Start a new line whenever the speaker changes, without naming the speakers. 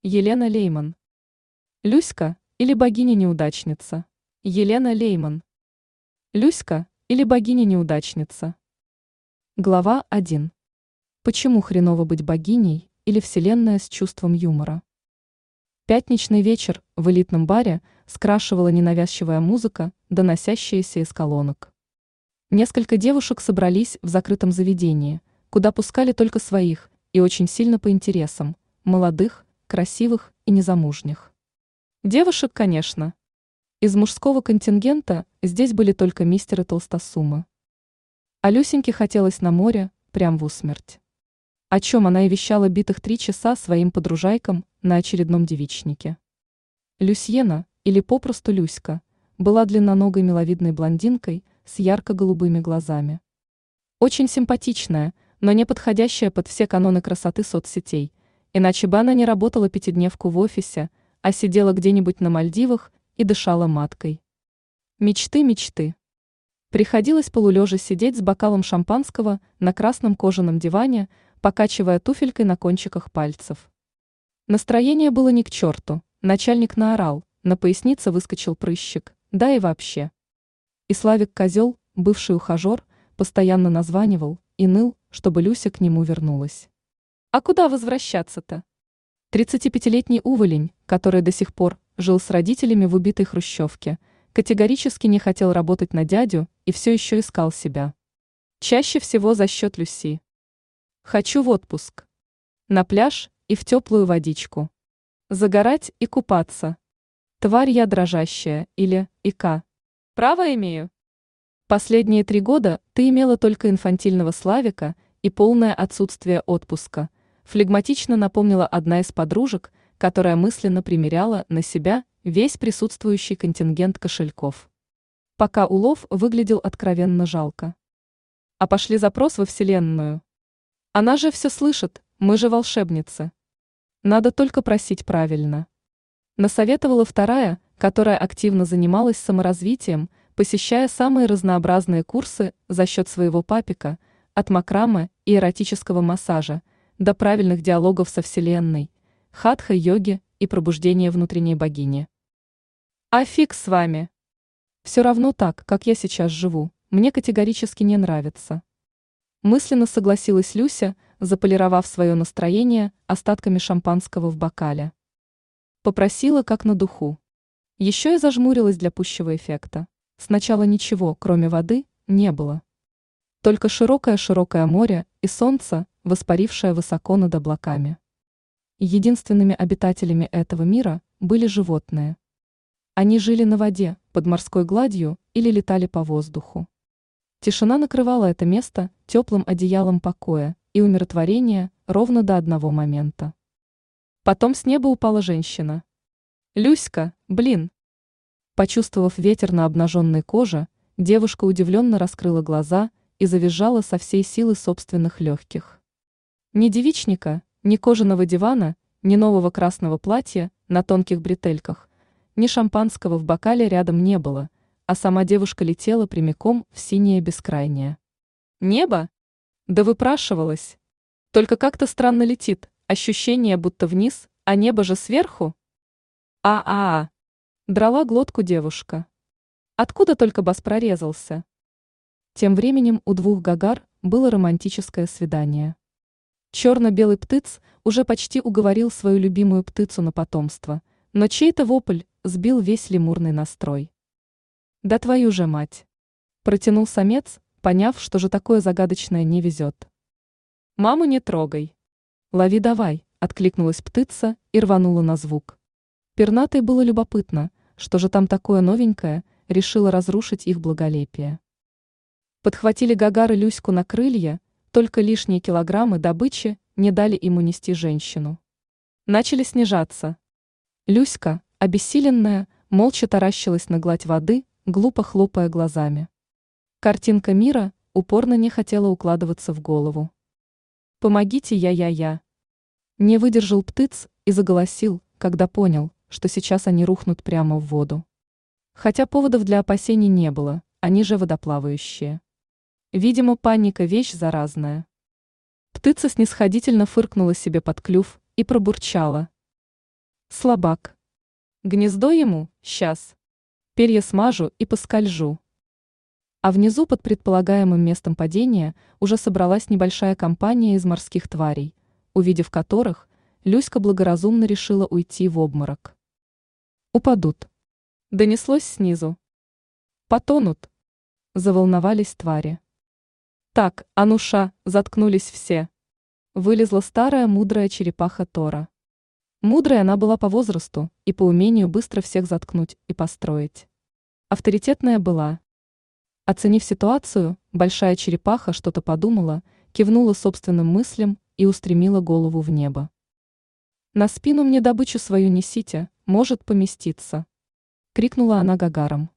Елена Лейман. Люська или богиня-неудачница? Елена Лейман. Люська или богиня-неудачница? Глава 1. Почему хреново быть богиней или вселенная с чувством юмора? Пятничный вечер в элитном баре скрашивала ненавязчивая музыка, доносящаяся из колонок. Несколько девушек собрались в закрытом заведении, куда пускали только своих и очень сильно по интересам – молодых, красивых и незамужних. Девушек, конечно. Из мужского контингента здесь были только мистеры толстосумы. А Люсеньке хотелось на море, прям в усмерть. О чем она и вещала битых 3 часа своим подружайкам на очередном девичнике. Люсьена, или попросту Люська, была длинноногой миловидной блондинкой с ярко-голубыми глазами. Очень симпатичная, но не подходящая под все каноны красоты соцсетей, иначе бы она не работала пятидневку в офисе, а сидела где-нибудь на Мальдивах и дышала маткой. Мечты, мечты. Приходилось полулежа сидеть с бокалом шампанского на красном кожаном диване, покачивая туфелькой на кончиках пальцев. Настроение было ни к черту, начальник наорал, на пояснице выскочил прыщик, да и вообще. И Славик Козел, бывший ухажер, постоянно названивал и ныл, чтобы Люся к нему вернулась. А куда возвращаться-то? 35-летний уволень, который до сих пор жил с родителями в убитой хрущевке, категорически не хотел работать на дядю и все еще искал себя. Чаще всего за счет Люси. Хочу в отпуск. На пляж и в теплую водичку. Загорать и купаться. Тварь я дрожащая или ика. Право имею? Последние 3 года ты имела только инфантильного Славика и полное отсутствие отпуска, флегматично напомнила одна из подружек, которая мысленно примеряла на себя весь присутствующий контингент кошельков. Пока улов выглядел откровенно жалко. А пошли запрос во Вселенную. Она же все слышит, мы же волшебницы. Надо только просить правильно. Насоветовала вторая, которая активно занималась саморазвитием, посещая самые разнообразные курсы за счет своего папика, от макраме и эротического массажа до правильных диалогов со Вселенной, хатха-йоги и пробуждения внутренней богини. А фиг с вами. Все равно так, как я сейчас живу, мне категорически не нравится. Мысленно согласилась Люся, заполировав свое настроение остатками шампанского в бокале. Попросила как на духу. Еще и зажмурилась для пущего эффекта. Сначала ничего, кроме воды, не было. Только широкое-широкое море и солнце, воспарившее высоко над облаками. Единственными обитателями этого мира были животные. Они жили на воде, под морской гладью или летали по воздуху. Тишина накрывала это место теплым одеялом покоя и умиротворения ровно до одного момента. Потом с неба упала женщина. «Люська, блин!» Почувствовав ветер на обнаженной коже, девушка удивленно раскрыла глаза и завизжала со всей силы собственных легких. Ни девичника, ни кожаного дивана, ни нового красного платья на тонких бретельках, ни шампанского в бокале рядом не было, а сама девушка летела прямиком в синее бескрайнее. Небо? Да выпрашивалось. Только как-то странно летит, ощущение будто вниз, а небо же сверху. А-а-а! Драла глотку девушка. Откуда только бас прорезался? Тем временем у 2 гагар было романтическое свидание. Черно-белый птыц уже почти уговорил свою любимую птицу на потомство, но чей-то вопль сбил весь лемурный настрой. «Да твою же мать!» – протянул самец, поняв, что же такое загадочное не везет. «Маму не трогай!» «Лови давай!» – откликнулась птица и рванула на звук. Пернатой было любопытно, что же там такое новенькое, решила разрушить их благолепие. Подхватили гагары Люську на крылья, только лишние килограммы добычи не дали ему нести женщину. Начали снижаться. Люська, обессиленная, молча таращилась на гладь воды, глупо хлопая глазами. Картинка мира упорно не хотела укладываться в голову. «Помогите, я-я-я!» Не выдержал птиц и заголосил, когда понял, что сейчас они рухнут прямо в воду. Хотя поводов для опасений не было, они же водоплавающие. Видимо, паника – вещь заразная. Птица снисходительно фыркнула себе под клюв и пробурчала. Слабак. Гнездо ему, сейчас. Перья смажу и поскольжу. А внизу под предполагаемым местом падения уже собралась небольшая компания из морских тварей, увидев которых, Люська благоразумно решила уйти в обморок. Упадут. Донеслось снизу. Потонут. Заволновались твари. Так, ануша, заткнулись все. Вылезла старая мудрая черепаха Тора. Мудрой она была по возрасту и по умению быстро всех заткнуть и построить. Авторитетная была. Оценив ситуацию, большая черепаха что-то подумала, кивнула собственным мыслям и устремила голову в небо. «На спину мне добычу свою несите, может поместиться», — крикнула она гагарам.